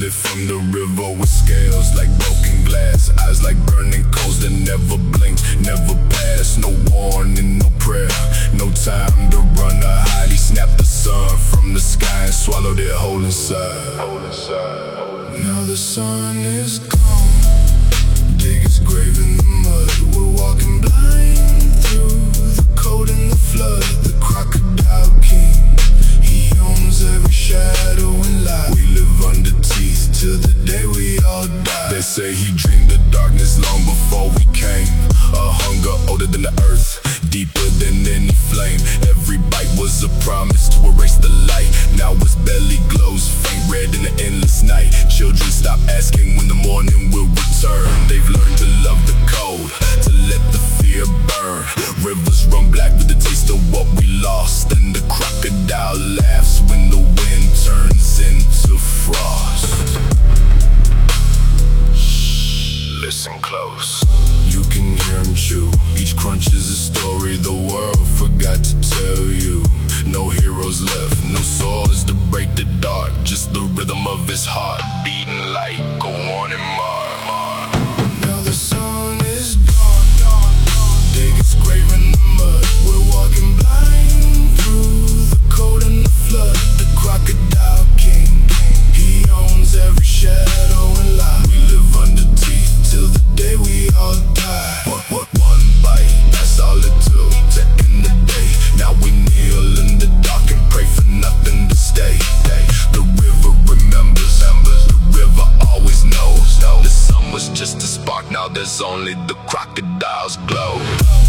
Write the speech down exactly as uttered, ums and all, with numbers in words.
slid from the river with scales like broken glass, eyes like burning coals that never blinked, never passed. No warning, no prayer, no time to run or hide. He snapped the sun from the sky and swallowed it whole inside. Now the sun is gone, dig his grave in the mud. We're walking blind through the cold and the flood. The crocodile king, he owns every shadow and lie. We live under teeth till the day we all die. They say he dreamed the darkness long before we came, a hunger older than the earth, deeper than any flame. Every bite was a promise to erase the light. Now his belly glows faint red in the endless night. Children stop asking when the morning will return. They've learned to love the cold, to let the fear burn. Rivers run black with the taste of what we lost, and the crocodile laughs when the wind turns into frost. Listen close, you can hear him chew. Each crunch is a story the world forgot to tell you. No heroes left, no swords to break the dark, just the rhythm of his heart beating like go on and mar. Now the sun is gone, dig his grave in the mud. We're walking blind through the cold and the flood. The crocodile king, he owns every shadow and lie. We live under teeth till the day we all die. What, what, one bite, that's all it took to end the day. Now we kneel in the dark and pray for nothing to stay. The river remembers, the river always knows. The sun was just a spark, now there's only the crocodile's glow.